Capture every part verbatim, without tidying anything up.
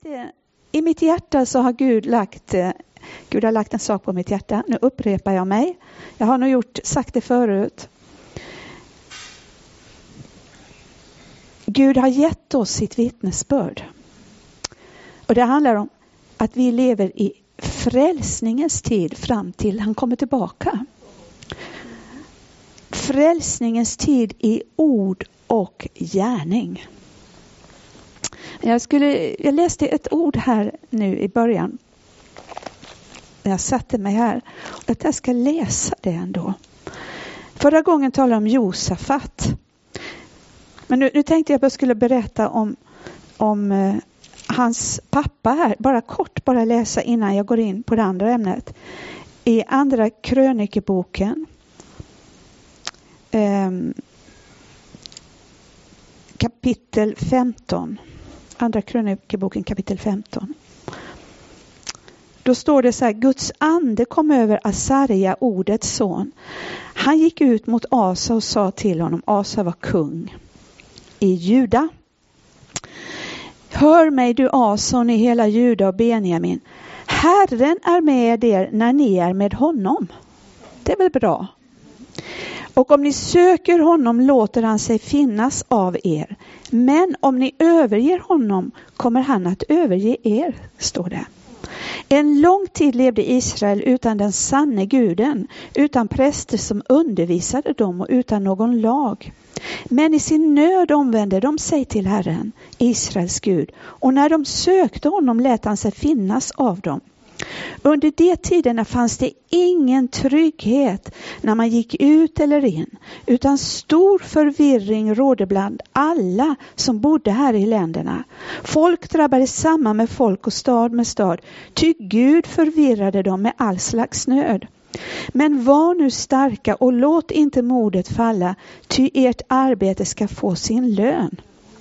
mitt, i mitt hjärta så har Gud lagt, Gud har lagt en sak på mitt hjärta. Nu upprepar jag mig. Jag har nog gjort, sagt det förut. Gud har gett oss sitt vittnesbörd. Och det handlar om att vi lever i frälsningens tid fram till han kommer tillbaka. Frälsningens tid i ord och gärning. Jag, skulle, jag läste ett ord här nu i början. Jag satte mig här. Och att jag ska läsa det ändå. Förra gången talade jag om Josafat. Men nu, nu tänkte jag att jag skulle berätta om, om eh, hans pappa här. Bara kort bara läsa innan jag går in på det andra ämnet. I andra krönikeboken. Eh, kapitel femton. Andra krönikeboken kapitel femton. Då står det så här: Guds ande kom över Asaria, ordets son. Han gick ut mot Asa och sa till honom, Asa var kung i Juda. Hör mig du Ason i hela Juda och Benjamin. Herren är med er när ni är med honom. Det är väl bra. Och om ni söker honom låter han sig finnas av er. Men om ni överger honom kommer han att överge er, står det. En lång tid levde Israel utan den sanne guden, utan präster som undervisade dem och utan någon lag. Men i sin nöd omvände de sig till Herren, Israels Gud, och när de sökte honom lät han sig finnas av dem. Under de tiderna fanns det ingen trygghet när man gick ut eller in, utan stor förvirring rådde bland alla som bodde här i länderna. Folk drabbades samman med folk och stad med stad, ty Gud förvirrade dem med all slags nöd. Men var nu starka och låt inte modet falla, ty ert arbete ska få sin lön.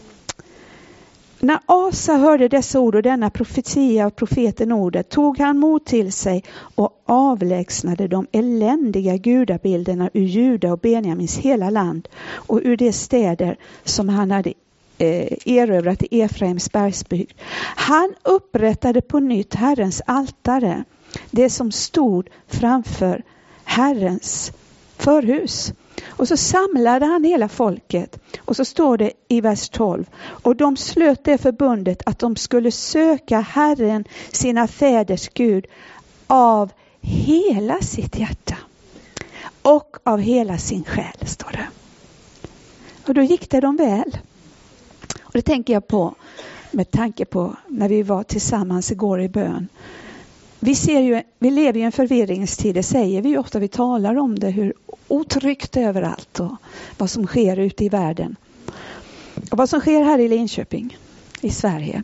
När Asa hörde dessa ord och denna profetia av profeten ordet tog han mod till sig och avlägsnade de eländiga gudabilderna ur Juda och Benjamins hela land och ur de städer som han hade eh, erövrat i Efraims bergsbygd. Han upprättade på nytt Herrens altare, det som stod framför Herrens förhus. Och så samlade han hela folket. Och så står det i vers tolv. Och de slöt det förbundet att de skulle söka Herren, sina fäders Gud, av hela sitt hjärta. Och av hela sin själ, står det. Och då gick det dem väl. Och det tänker jag på med tanke på när vi var tillsammans igår i bön. Vi ser ju, vi lever i en förvirringstid, det säger vi ju ofta, vi talar om det, hur otryggt överallt och vad som sker ute i världen. Och vad som sker här i Linköping, i Sverige.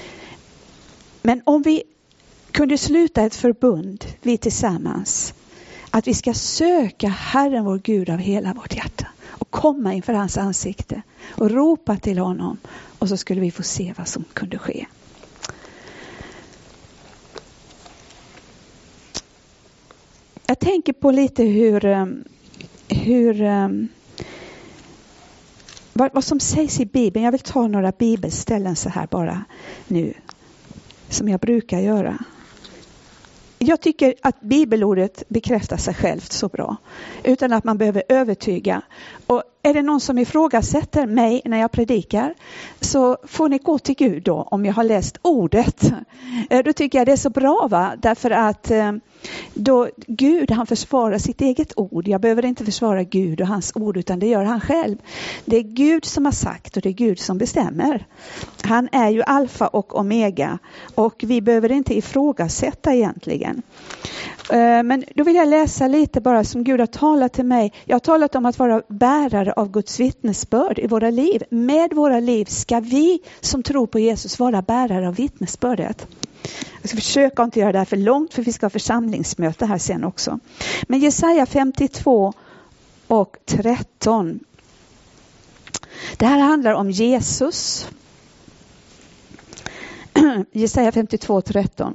Men om vi kunde sluta ett förbund, vi tillsammans, att vi ska söka Herren vår Gud av hela vårt hjärta och komma inför hans ansikte och ropa till honom, och så skulle vi få se vad som kunde ske. Jag tänker på lite hur, hur vad, vad som sägs i Bibeln. Jag vill ta några bibelställen så här bara nu, som jag brukar göra. Jag tycker att bibelordet bekräftar sig självt så bra, utan att man behöver övertyga. Och är det någon som ifrågasätter mig när jag predikar, så får ni gå till Gud då, om jag har läst ordet. Då tycker jag det är så bra, va? Därför att då Gud, han försvarar sitt eget ord. Jag behöver inte försvara Gud och hans ord, utan det gör han själv. Det är Gud som har sagt och det är Gud som bestämmer. Han är ju alfa och omega, och vi behöver inte ifrågasätta egentligen. Men då vill jag läsa lite bara som Gud har talat till mig. Jag har talat om att vara bärare av Guds vittnesbörd i våra liv. Med våra liv ska vi som tror på Jesus vara bärare av vittnesbördet. Jag ska försöka inte göra det här för långt, för vi ska ha församlingsmöte här sen också. Men Jesaja femtiotvå och tretton. Det här handlar om Jesus. Jesaja femtiotvå och tretton.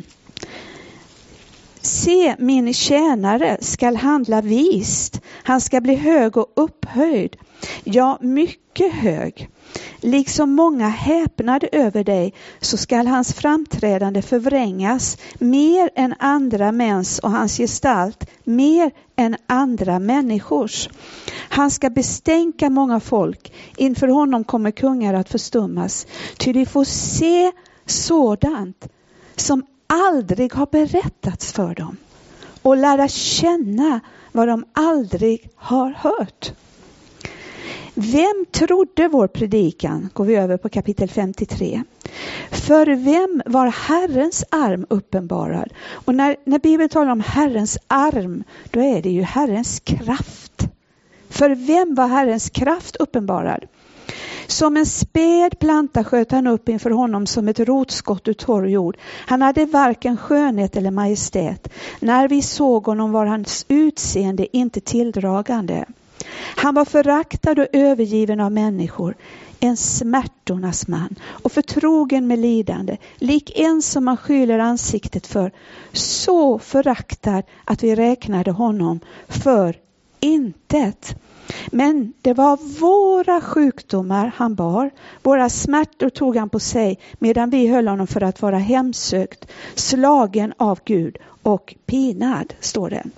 Se, min tjänare skall handla vist. Han ska bli hög och upphöjd. Ja, mycket hög. Liksom många häpnade över dig, så skall hans framträdande förvrängas mer än andra mäns och hans gestalt mer än andra människors. Han ska bestänka många folk. Inför honom kommer kungar att förstummas. Ty de får se sådant som aldrig har berättats för dem och lära känna vad de aldrig har hört. Vem trodde vår predikan? Går vi över på kapitel femtiotre. För vem var Herrens arm uppenbarad? Och när, när Bibeln talar om Herrens arm, då är det ju Herrens kraft. För vem var Herrens kraft uppenbarad? Som en späd planta sköt han upp inför honom som ett rotskott ur torr jord. Han hade varken skönhet eller majestät. När vi såg honom var hans utseende inte tilldragande. Han var föraktad och övergiven av människor, en smärtornas man och förtrogen med lidande, lik en som man skyller ansiktet för, så föraktad att vi räknade honom för intet. Men det var våra sjukdomar han bar, våra smärtor tog han på sig, medan vi höll honom för att vara hemsökt, slagen av Gud och pinad, står det.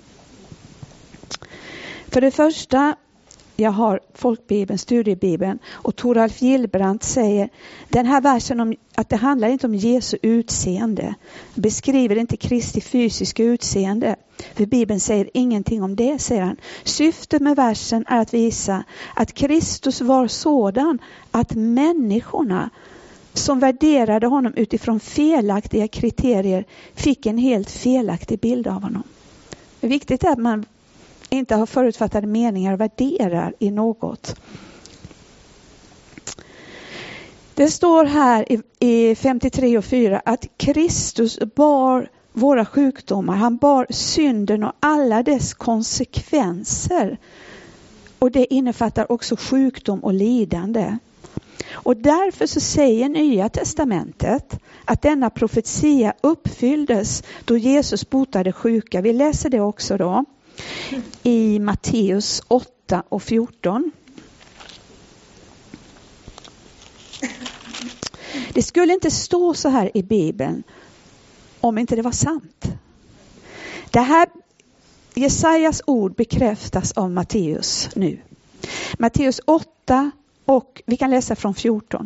För det första, jag har folkbibeln, studiebibeln, och Toralf Gillbrand säger den här versen om att det handlar inte om Jesu utseende. Beskriver inte Kristi fysiska utseende. För Bibeln säger ingenting om det, säger han. Syftet med versen är att visa att Kristus var sådan att människorna som värderade honom utifrån felaktiga kriterier fick en helt felaktig bild av honom. Det är viktigt att man inte har förutfattade meningar och värderar i något. Det står här i, i femtiotre och fyra att Kristus bar våra sjukdomar. Han bar synden och alla dess konsekvenser. Och det innefattar också sjukdom och lidande. Och därför så säger Nya testamentet att denna profetia uppfylldes då Jesus botade sjuka. Vi läser det också då i Matteus åtta och fjorton. Det skulle inte stå så här i Bibeln om inte det var sant. Det här Jesajas ord bekräftas av Matteus nu. Matteus åtta och vi kan läsa från fjorton.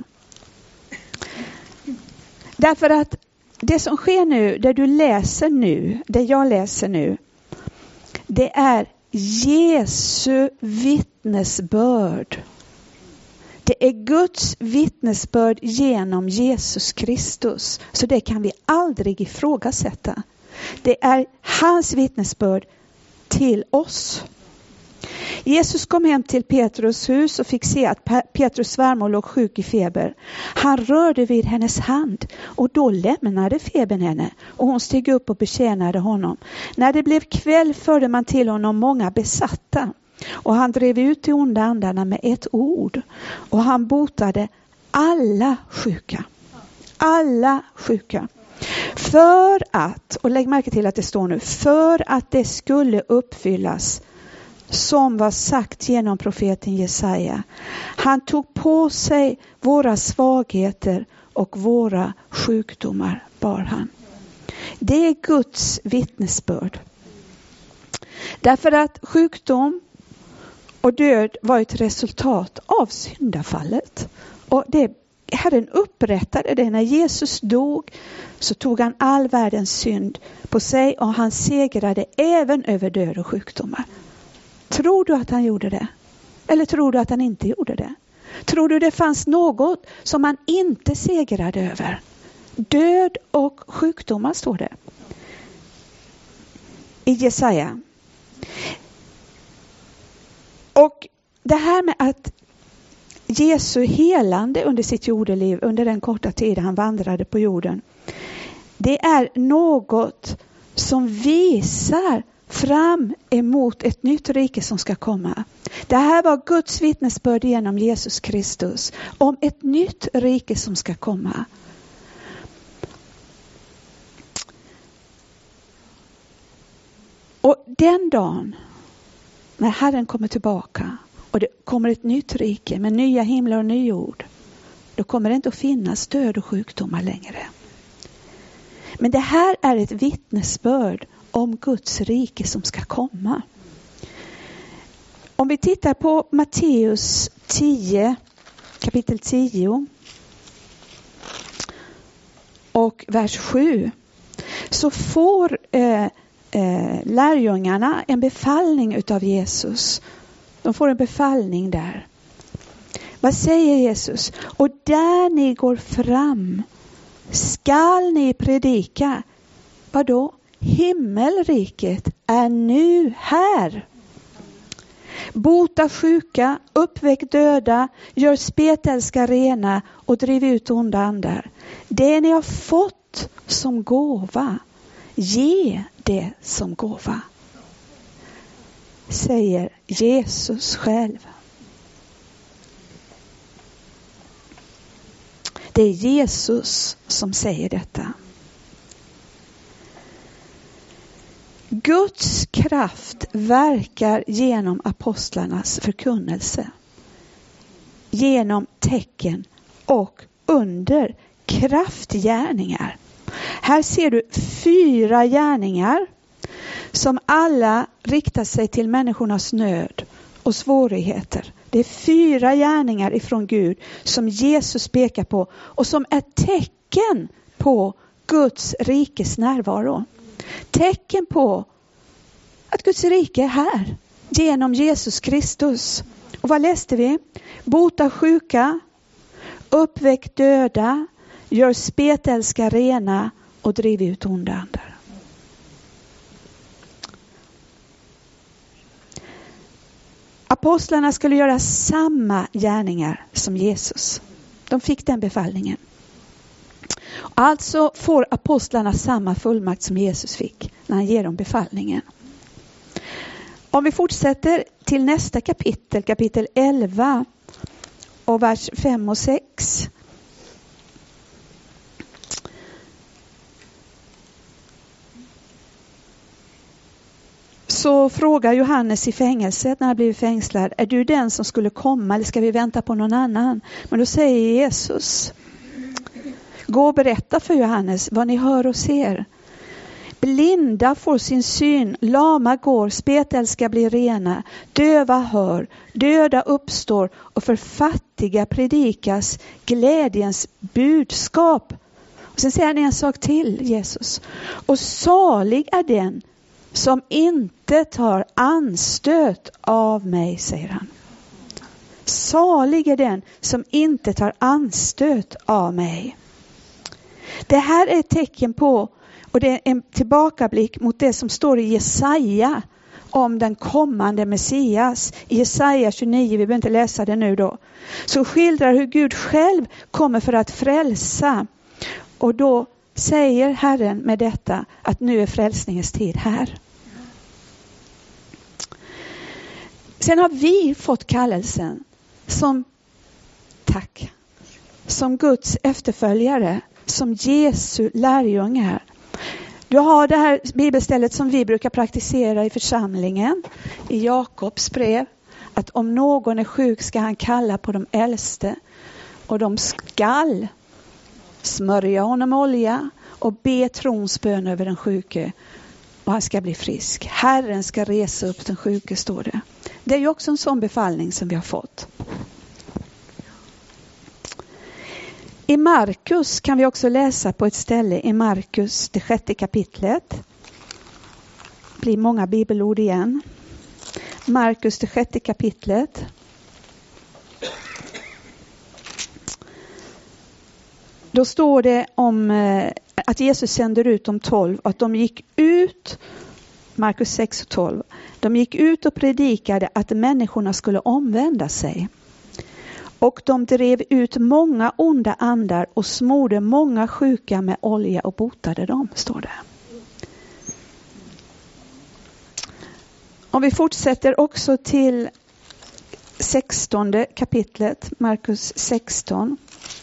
Därför att det som sker nu, det du läser nu, det jag läser nu, det är Jesu vittnesbörd. Det är Guds vittnesbörd genom Jesus Kristus. Så det kan vi aldrig ifrågasätta. Det är hans vittnesbörd till oss. Jesus kom hem till Petrus hus och fick se att Petrus svärmor låg sjuk i feber. Han rörde vid hennes hand och då lämnade febern henne och hon steg upp och betjänade honom. När det blev kväll förde man till honom många besatta och han drev ut de onda andarna med ett ord och han botade alla sjuka. Alla sjuka. För att, och lägg märke till att det står nu, för att det skulle uppfyllas som var sagt genom profeten Jesaja. Han tog på sig våra svagheter och våra sjukdomar bar han. Det är Guds vittnesbörd. Därför att sjukdom och död var ett resultat av syndafallet. Och det, Herren upprättade det. När Jesus dog så tog han all världens synd på sig och han segrade även över död och sjukdomar. Tror du att han gjorde det? Eller tror du att han inte gjorde det? Tror du det fanns något som han inte segrade över? Död och sjukdomar står det i Jesaja. Och det här med att Jesu helande under sitt jordeliv, under den korta tid han vandrade på jorden, det är något som visar fram emot ett nytt rike som ska komma. Det här var Guds vittnesbörd genom Jesus Kristus om ett nytt rike som ska komma. Och den dagen när Herren kommer tillbaka och det kommer ett nytt rike med nya himlar och ny jord, då kommer det inte att finnas död och sjukdomar längre. Men det här är ett vittnesbörd om Guds rike som ska komma. Om vi tittar på Matteus tio, kapitel tio och vers sju, så får eh, eh, lärjungarna en befallning utav Jesus. De får en befallning där. Vad säger Jesus? Och där ni går fram skall ni predika. Vadå? Himmelriket är nu här. Bota sjuka, uppväck döda, gör spetälska rena och driv ut onda andar. Det ni har fått som gåva, ge det som gåva. Säger Jesus själv. Det är Jesus som säger detta. Guds kraft verkar genom apostlarnas förkunnelse. Genom tecken och under kraftgärningar. Här ser du fyra gärningar som alla riktar sig till människornas nöd och svårigheter. Det är fyra gärningar ifrån Gud som Jesus pekar på och som är tecken på Guds rikes närvaro. Tecken på att Guds rike är här genom Jesus Kristus. Och vad läste vi? Bota sjuka, uppväck döda, gör spetälska rena och driv ut onda andar. Apostlarna skulle göra samma gärningar som Jesus. De fick den befallningen. Alltså får apostlarna samma fullmakt som Jesus fick när han ger dem befallningen. Om vi fortsätter till nästa kapitel, kapitel elva och vers fem och sex. Så frågar Johannes i fängelset när han blivit fängslad: är du den som skulle komma eller ska vi vänta på någon annan? Men då säger Jesus: gå och berätta för Johannes vad ni hör och ser. Blinda får sin syn, lama går, spetälska blir rena, döva hör, döda uppstår och för fattiga predikas glädjens budskap. Och sen säger han en sak till, Jesus. Och salig är den som inte tar anstöt av mig, säger han. Salig är den som inte tar anstöt av mig. Det här är ett tecken på, och det är en tillbakablick mot det som står i Jesaja om den kommande Messias. I Jesaja tjugonio, vi behöver inte läsa det nu då. Så skildrar hur Gud själv kommer för att frälsa. Och då säger Herren med detta att nu är frälsningens tid här. Sen har vi fått kallelsen som tack, som Guds efterföljare, som Jesu lärjungar. Du har det här bibelstället som vi brukar praktisera i församlingen i Jakobs brev, att om någon är sjuk ska han kalla på de äldste och de skall smörja honom olja och be trons bön över den sjuke och han ska bli frisk. Herren ska resa upp den sjuke, står det. Det är ju också en sån befallning som vi har fått. I Markus kan vi också läsa på ett ställe i Markus, det sjätte kapitlet. Det blir många bibelord igen. Markus, det sjätte kapitlet. Då står det om att Jesus sänder ut de tolv och att de gick ut, Markus sex och tolv. De gick ut och predikade att människorna skulle omvända sig. Och de drev ut många onda andar och smorde många sjuka med olja och botade dem, står det. Om vi fortsätter också till sextonde kapitlet, Markus sexton.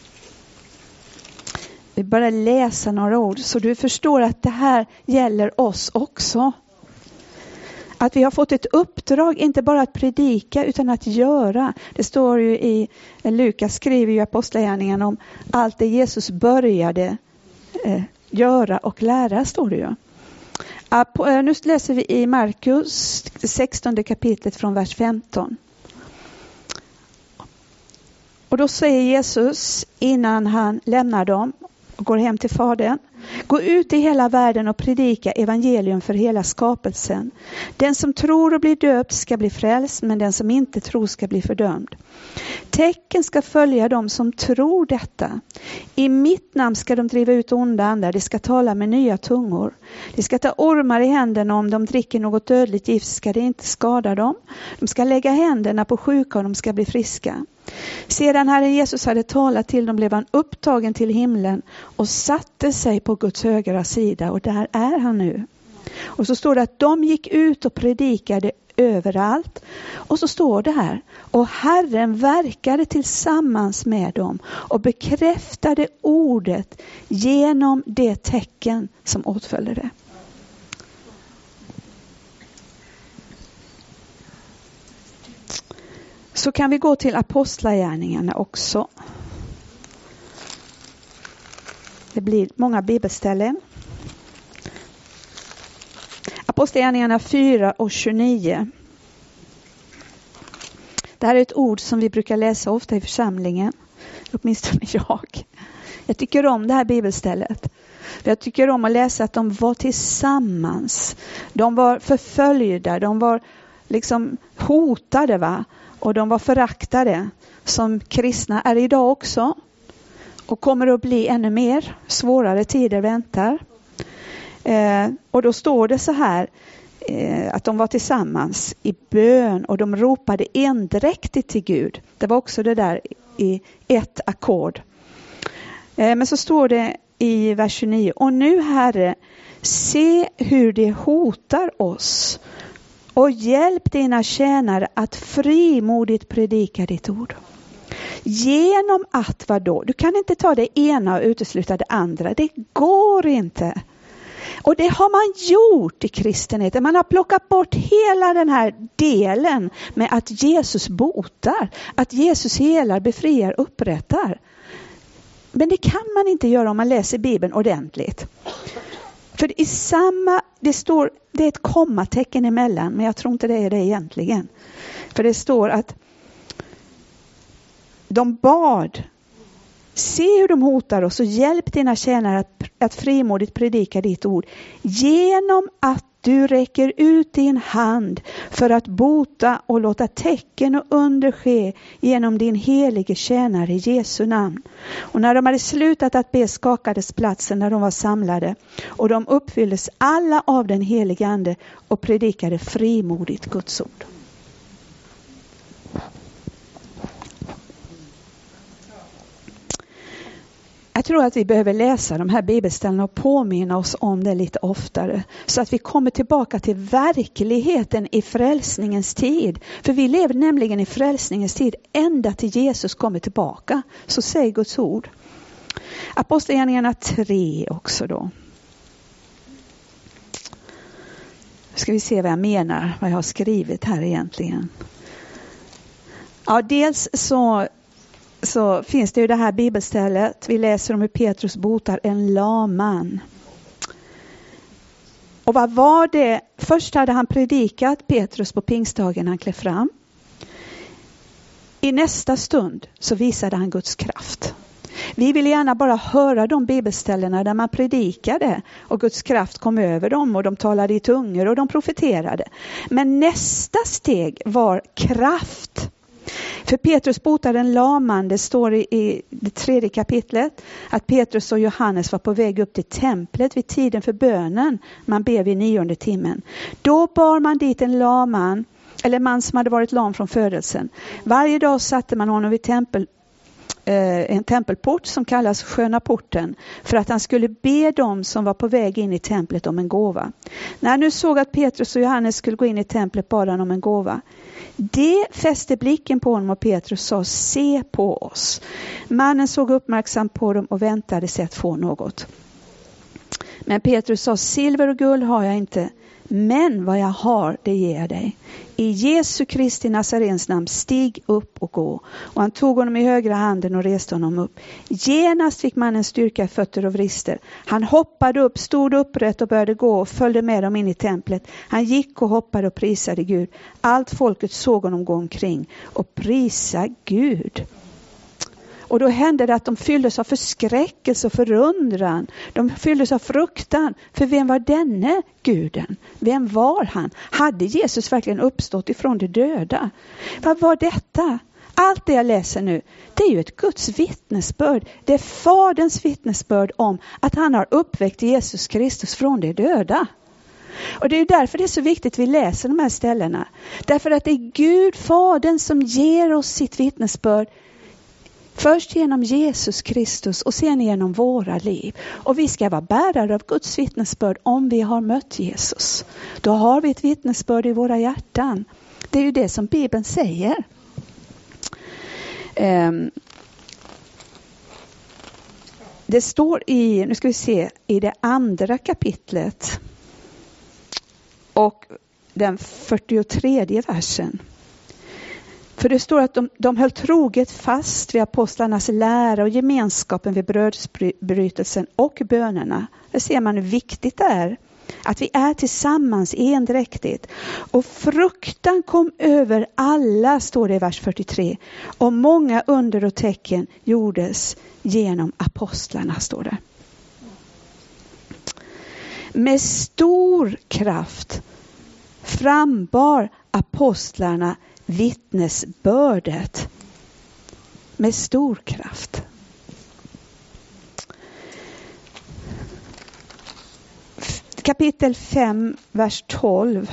Vi börjar läsa några ord så du förstår att det här gäller oss också. Att vi har fått ett uppdrag, inte bara att predika utan att göra. Det står ju i, Lukas skriver ju i Apostlagärningarna om allt det Jesus började eh, göra och lära, står det ju. Nu läser vi i Markus sextonde kapitlet från vers femton. Och då säger Jesus innan han lämnar dem och går hem till Fadern: gå ut i hela världen och predika evangelium för hela skapelsen. Den som tror och blir döpt ska bli frälst, men den som inte tror ska bli fördömd. Tecken ska följa dem som tror detta. I mitt namn ska de driva ut onda andar, de ska tala med nya tungor. De ska ta ormar i händerna, om de dricker något dödligt gift ska det inte skada dem. De ska lägga händerna på sjuka och de ska bli friska. Sedan Herre Jesus hade talat till dem blev han upptagen till himlen och satte sig på Guds högra sida, och där är han nu. Och så står det att de gick ut och predikade överallt. Och så står det här: och Herren verkade tillsammans med dem och bekräftade ordet genom det tecken som åtföljde det. Så kan vi gå till Apostlagärningarna också. Det blir många bibelställen. Apostlagärningarna fyra och tjugonio. Det här är ett ord som vi brukar läsa ofta i församlingen. Åtminstone jag. Jag tycker om det här bibelstället. Jag tycker om att läsa att de var tillsammans. De var förföljda. De var liksom hotade, va? Och de var föraktade, som kristna är idag också. Och kommer att bli ännu mer. Svårare tider väntar. Eh, och då står det så här. Eh, att de var tillsammans i bön. Och de ropade endräktigt till Gud. Det var också det där i ett ackord. Eh, men så står det i vers tjugonio. Och nu, Herre, se hur det hotar oss. Och hjälp dina tjänare att frimodigt predika ditt ord. Genom att vad då? Du kan inte ta det ena och utesluta det andra. Det går inte. Och det har man gjort i kristenheten. Man har plockat bort hela den här delen med att Jesus botar. Att Jesus helar, befriar, upprättar. Men det kan man inte göra om man läser Bibeln ordentligt. För i samma, det står, det är ett kommatecken emellan, men jag tror inte det är det egentligen. För det står att de bad, se hur de hotar oss och hjälp dina tjänare att, att frimodigt predika ditt ord. Genom att du räcker ut din hand för att bota och låta tecken och under ske genom din helige tjänare i Jesu namn. Och när de hade slutat att be skakades platsen när de var samlade. Och de uppfylldes alla av den helige ande och predikade frimodigt Guds ord. Jag tror att vi behöver läsa de här bibelställena och påminna oss om det lite oftare. Så att vi kommer tillbaka till verkligheten i frälsningens tid. För vi lever nämligen i frälsningens tid ända till Jesus kommer tillbaka. Så säger Guds ord. Apostlagärningarna tre också då. Ska vi se vad jag menar, vad jag har skrivit här egentligen. Ja, dels så... så finns det ju det här bibelstället. Vi läser om hur Petrus botar en lam man. Och vad var det? Först hade han predikat Petrus på pingstdagen han klev fram. I nästa stund så visade han Guds kraft. Vi vill gärna bara höra de bibelställena där man predikade och Guds kraft kom över dem och de talade i tungor och de profeterade. Men nästa steg var kraft. För Petrus botade en laman, det står i det tredje kapitlet att Petrus och Johannes var på väg upp till templet vid tiden för bönen. Man ber vid nionde timmen. Då bar man dit en laman, eller man som hade varit lam från födelsen. Varje dag satte man honom vid tempel, eh, en tempelport som kallas Sköna porten, för att han skulle be dem som var på väg in i templet om en gåva. När han nu såg att Petrus och Johannes skulle gå in i templet bad han om en gåva. Det fäste blicken på honom och Petrus sa, se på oss. Mannen såg uppmärksamt på dem och väntade sig att få något. Men Petrus sa, silver och guld har jag inte, Men vad jag har, det ger jag dig. I Jesu Kristi Nazarens namn, stig upp och gå. Och han tog honom i högra handen och reste honom upp. Genast fick mannen styrka i fötter och vrister. Han hoppade upp, stod upprätt och började gå och följde med dem in i templet. Han gick och hoppade och prisade Gud. Allt folket såg honom gå omkring och prisa Gud. Och då hände det att de fylldes av förskräckelse och förundran. De fylldes av fruktan. För vem var denne guden? Vem var han? Hade Jesus verkligen uppstått ifrån de döda? Vad var detta? Allt det jag läser nu, det är ju ett Guds vittnesbörd. Det är Faderns vittnesbörd om att han har uppväckt Jesus Kristus från de döda. Och det är därför det är så viktigt att vi läser de här ställena. Därför att det är Gud, Fadern, som ger oss sitt vittnesbörd. Först genom Jesus Kristus och sen genom våra liv. Och vi ska vara bärare av Guds vittnesbörd om vi har mött Jesus. Då har vi ett vittnesbörd i våra hjärtan. Det är ju det som Bibeln säger. Um, det står i, nu ska vi se, i det andra kapitlet och den fyrtiotredje versen. För det står att de, de höll troget fast vid apostlarnas lära och gemenskapen vid brödsbrytelsen och bönerna. Där ser man hur viktigt det är att vi är tillsammans endräktigt. Och fruktan kom över alla, står det i vers fyrtiotre. Och många under och tecken gjordes genom apostlarna, står det. Med stor kraft frambar apostlarna vittnesbördet. Med stor kraft. Kapitel fem, vers tolv.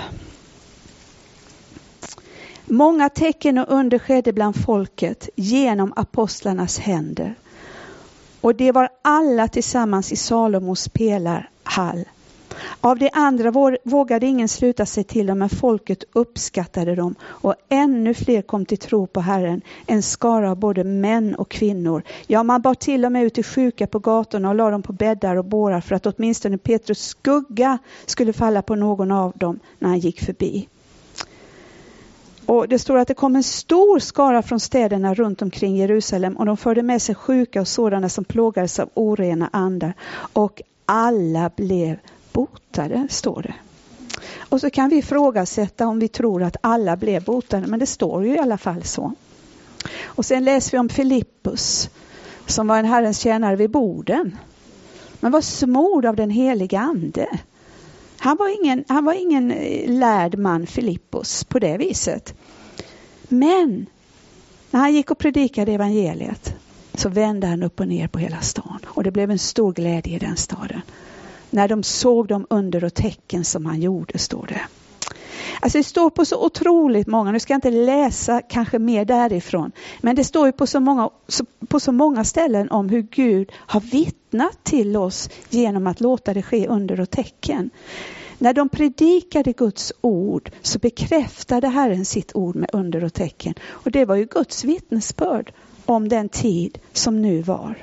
Många tecken och under skedde bland folket genom apostlarnas händer. Och det var alla tillsammans i Salomos pelarhall. Av de andra vågade ingen sluta sig till dem, men folket uppskattade dem. Och ännu fler kom till tro på Herren, en skara av både män och kvinnor. Ja, man bar till och med ut till sjuka på gatorna och la dem på bäddar och bårar för att åtminstone Petrus skugga skulle falla på någon av dem när han gick förbi. Och det står att det kom en stor skara från städerna runt omkring Jerusalem, och de förde med sig sjuka och sådana som plågades av orena andar. Och alla blev botade, står det. Och så kan vi ifrågasätta om vi tror att alla blev botade, men det står ju i alla fall så. Och sen läser vi om Filippus som var en Herrens tjänare vid borden. Men var smord av den heliga ande. Han var ingen, han var ingen lärd man, Filippus, på det viset. Men när han gick och predikade evangeliet så vände han upp och ner på hela stan. Och det blev en stor glädje i den staden. När de såg de under och tecken som han gjorde, står det. Alltså det står på så otroligt många, nu ska jag inte läsa kanske mer därifrån. Men det står ju på så många, på så många ställen om hur Gud har vittnat till oss genom att låta det ske under och tecken. När de predikade Guds ord så bekräftade Herren sitt ord med under och tecken. Och det var ju Guds vittnesbörd om den tid som nu var.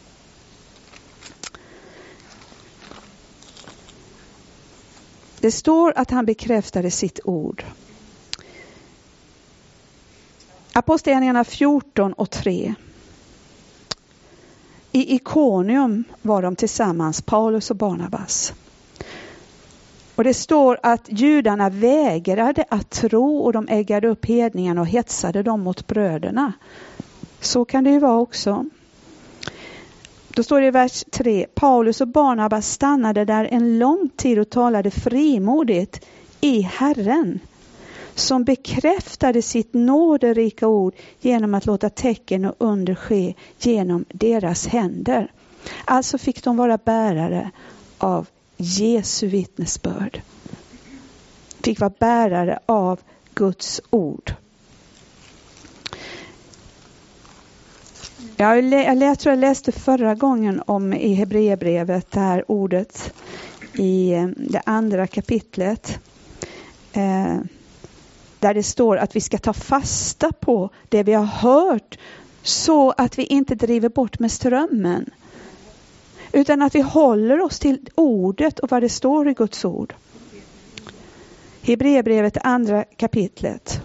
Det står att han bekräftade sitt ord. Apostlagärningarna fjorton och tre. I Ikonium var de tillsammans, Paulus och Barnabas. Och det står att judarna vägrade att tro och de äggade upp hedningarna och hetsade dem mot bröderna. Så kan det ju vara också. Då står det i vers tre. Paulus och Barnabas stannade där en lång tid och talade frimodigt i Herren, som bekräftade sitt nåderika ord genom att låta tecken och under ske genom deras händer. Alltså fick de vara bärare av Jesu vittnesbörd. Fick vara bärare av Guds ord. Jag, jag, jag tror jag läste förra gången om i Hebreerbrevet det här ordet i det andra kapitlet. Eh, där det står att vi ska ta fasta på det vi har hört så att vi inte driver bort med strömmen. Utan att vi håller oss till ordet och vad det står i Guds ord. Hebreerbrevet andra kapitlet.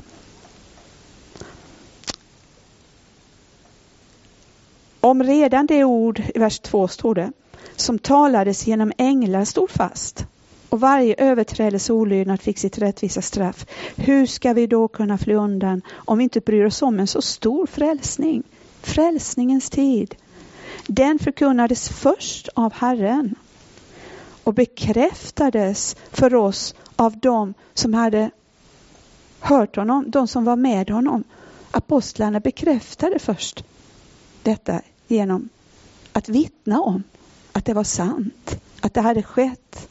Om redan det ord i vers två står det, som talades genom änglar stod fast, och varje överträdelse och olydnad fick sitt rättvisa straff. Hur ska vi då kunna fly undan om vi inte bryr oss om en så stor frälsning? Frälsningens tid. Den förkunnades först av Herren och bekräftades för oss av dem som hade hört honom, de som var med honom. Apostlarna bekräftade först detta genom att vittna om att det var sant, att det hade skett.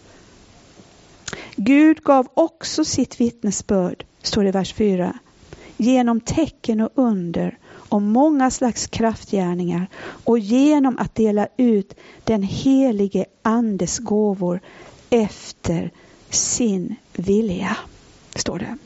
Gud gav också sitt vittnesbörd, står det i vers fyra, genom tecken och under och många slags kraftgärningar och genom att dela ut den helige andes gåvor efter sin vilja, står det.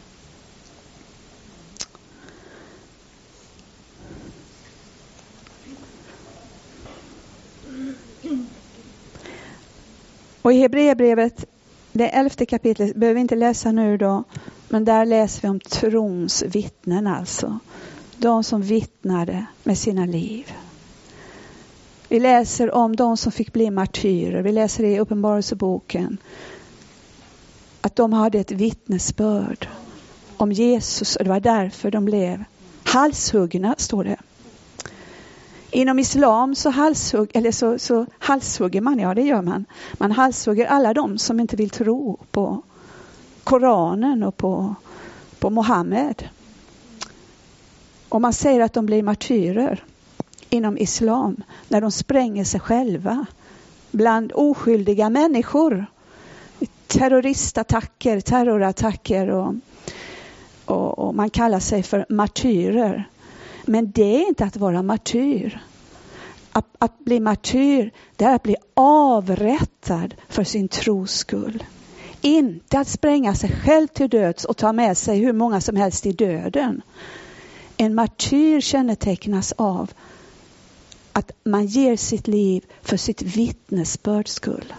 Och i Hebreerbrevet, det elfte kapitlet, behöver vi inte läsa nu då, men där läser vi om trons vittnen, alltså. De som vittnade med sina liv. Vi läser om de som fick bli martyrer. Vi läser i Uppenbarelseboken att de hade ett vittnesbörd om Jesus, och det var därför de blev halshuggna, står det. Inom islam så, halshugg, eller så, så halshugger man, ja det gör man. Man halshugger alla de som inte vill tro på Koranen och på, på Mohammed. Och man säger att de blir martyrer inom islam när de spränger sig själva bland oskyldiga människor. Terroristattacker, terrorattacker och, och, och man kallar sig för martyrer. Men det är inte att vara martyr. Att, att bli martyr, det är att bli avrättad för sin tros skull. Inte att spränga sig själv till döds och ta med sig hur många som helst i döden. En martyr kännetecknas av att man ger sitt liv för sitt vittnesbörds skull.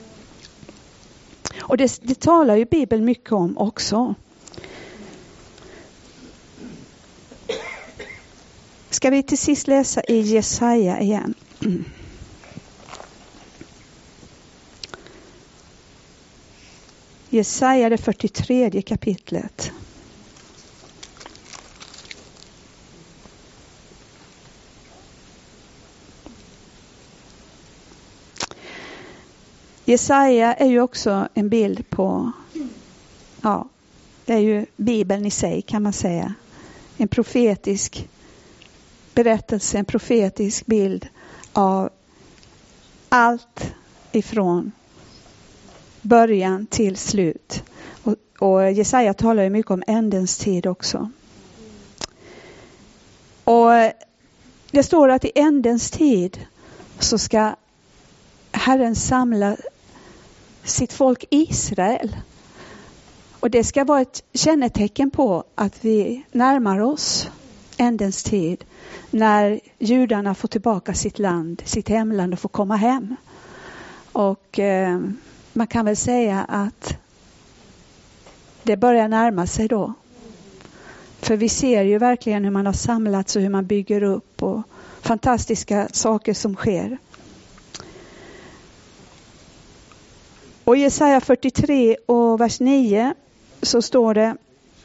Och det, det talar ju Bibeln mycket om också. Ska vi till sist läsa i Jesaja igen. Jesaja, det fyrtiotredje kapitlet. Jesaja är ju också en bild på, ja, det är ju Bibeln i sig kan man säga. En profetisk berättelse, en profetisk bild av allt ifrån början till slut. Och, och Jesaja talar ju mycket om ändens tid också. Och det står att i ändens tid så ska Herren samla sitt folk Israel. Och det ska vara ett kännetecken på att vi närmar oss ändens tid. När judarna får tillbaka sitt land, sitt hemland och får komma hem. Och eh, man kan väl säga att det börjar närma sig då. För vi ser ju verkligen hur man har samlats och hur man bygger upp och fantastiska saker som sker. Och i Jesaja fyrtiotre och vers nio så står det: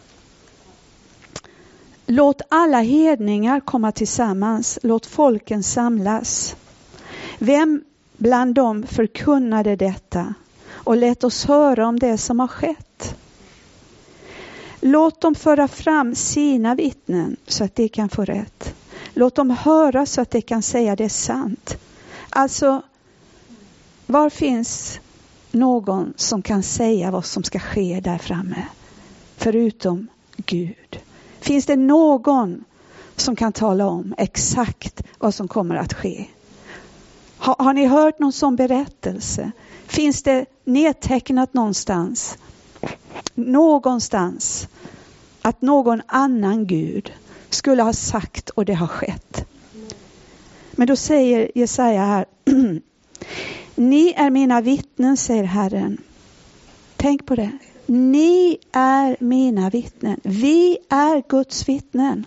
låt alla hedningar komma tillsammans, låt folken samlas. Vem bland dem förkunnade detta och lät oss höra om det som har skett? Låt dem föra fram sina vittnen så att de kan få rätt. Låt dem höra så att de kan säga det är sant. Alltså, var finns någon som kan säga vad som ska ske där framme? Förutom Gud. Finns det någon som kan tala om exakt vad som kommer att ske? Har, har ni hört någon sån berättelse? Finns det nedtecknat någonstans? Någonstans att någon annan Gud skulle ha sagt och det har skett. Men då säger Jesaja här: ni är mina vittnen, säger Herren. Tänk på det. Ni är mina vittnen. Vi är Guds vittnen.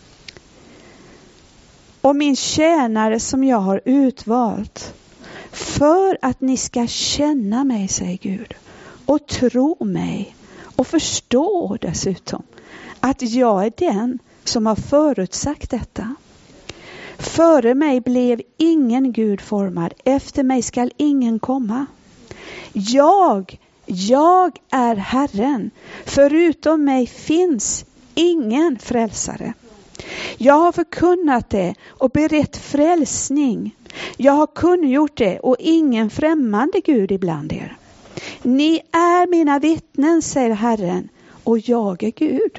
Och min tjänare som jag har utvalt. För att ni ska känna mig, säger Gud. Och tro mig. Och förstå dessutom att jag är den som har förutsagt detta. Före mig blev ingen Gud formad. Efter mig skall ingen komma. Jag, jag är Herren. Förutom mig finns ingen frälsare. Jag har förkunnat det och berett frälsning. Jag har kungjort det och ingen främmande Gud ibland er. Ni är mina vittnen, säger Herren, och jag är Gud.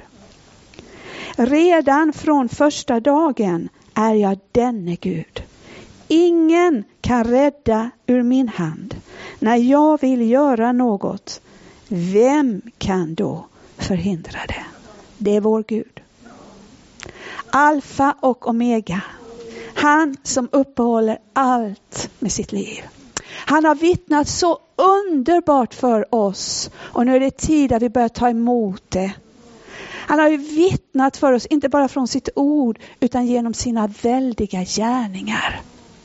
Redan från första dagen är jag denne Gud. Ingen kan rädda ur min hand. När jag vill göra något, vem kan då förhindra det? Det är vår Gud. Alfa och Omega. Han som uppehåller allt med sitt liv. Han har vittnat så underbart för oss. Och nu är det tid att vi börjar ta emot det. Han har ju vittnat för oss, inte bara från sitt ord, utan genom sina väldiga gärningar.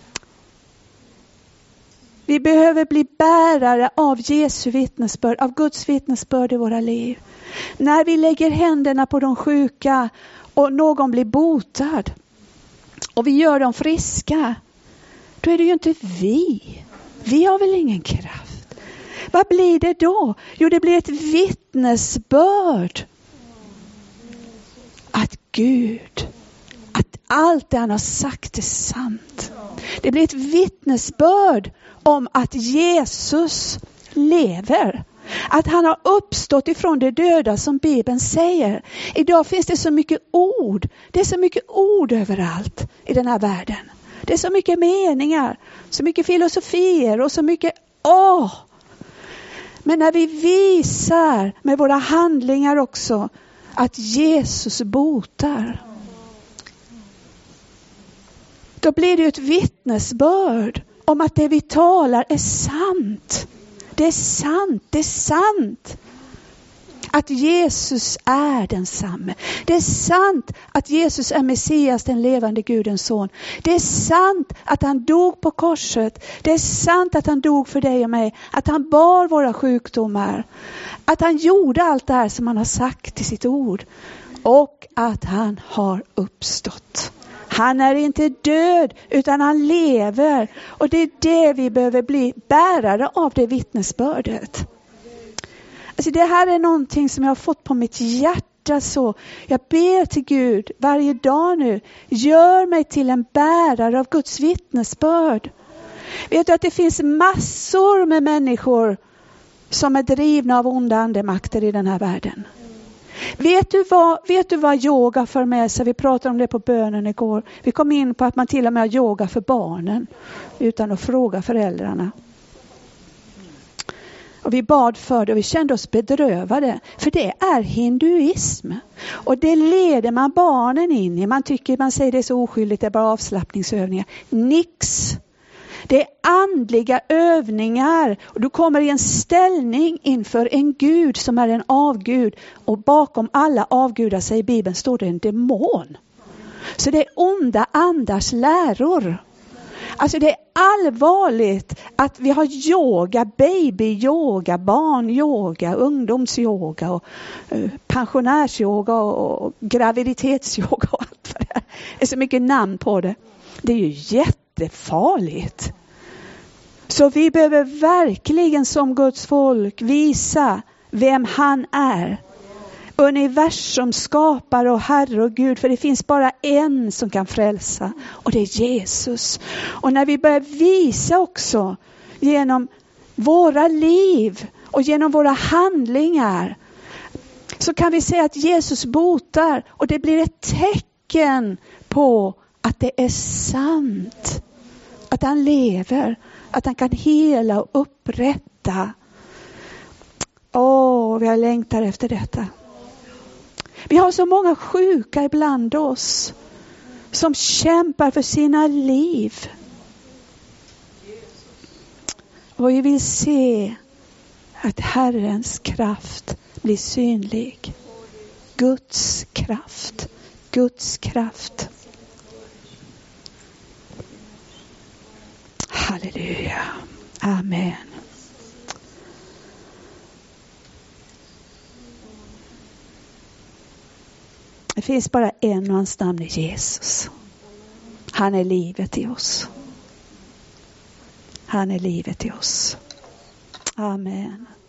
Vi behöver bli bärare av Jesu vittnesbörd, av Guds vittnesbörd i våra liv. När vi lägger händerna på de sjuka och någon blir botad och vi gör dem friska, då är det ju inte vi. Vi har väl ingen kraft. Vad blir det då? Jo, det blir ett vittnesbörd. Att Gud, att allt det han har sagt är sant. Det blir ett vittnesbörd om att Jesus lever. Att han har uppstått ifrån de döda, som Bibeln säger. Idag finns det så mycket ord. Det är så mycket ord överallt i den här världen. Det är så mycket meningar, så mycket filosofier och så mycket åh. Men när vi visar med våra handlingar också att Jesus botar, då blir det ett vittnesbörd om att det vi talar är sant. Det är sant, det är sant. Att Jesus är densamme. Det är sant att Jesus är Messias, den levande Gudens son. Det är sant att han dog på korset. Det är sant att han dog för dig och mig. Att han bar våra sjukdomar. Att han gjorde allt det här som han har sagt i sitt ord. Och att han har uppstått. Han är inte död utan han lever. Och det är det vi behöver bli, bärare av det vittnesbördet. Alltså det här är någonting som jag har fått på mitt hjärta så. Jag ber till Gud varje dag nu. Gör mig till en bärare av Guds vittnesbörd. Vet du att det finns massor med människor som är drivna av onda andemakter i den här världen. Vet du vad, vet du vad yoga för med sig? Vi pratade om det på bönen igår. Vi kom in på att man till och med har yoga för barnen utan att fråga föräldrarna. Och vi bad för det och vi kände oss bedrövade. För det är hinduism. Och det leder man barnen in i. Man tycker, man säger det är så oskyldigt, det är bara avslappningsövningar. Nix. Det är andliga övningar. Och du kommer i en ställning inför en Gud som är en avgud. Och bakom alla avgudar, säger Bibeln, står det en demon. Så det är onda andars läror. Alltså det är allvarligt att vi har yoga, baby-yoga, barn-yoga, ungdomsyoga och uh, pensionärsyoga och graviditetsyoga och allt vad det är. Det är så mycket namn på det. Det är ju jättefarligt. Så vi behöver verkligen som Guds folk visa vem han är. Universum skapare och Herre och Gud, för det finns bara en som kan frälsa och det är Jesus. Och när vi börjar visa också genom våra liv och genom våra handlingar, så kan vi säga att Jesus botar och det blir ett tecken på att det är sant. Att han lever, att han kan hela och upprätta. Åh, vi har längtar efter detta. Vi har så många sjuka ibland oss som kämpar för sina liv. Och vi vill se att Herrens kraft blir synlig. Guds kraft. Guds kraft. Halleluja. Amen. Det finns bara en och hans namn är Jesus. Han är livet i oss. Han är livet i oss. Amen.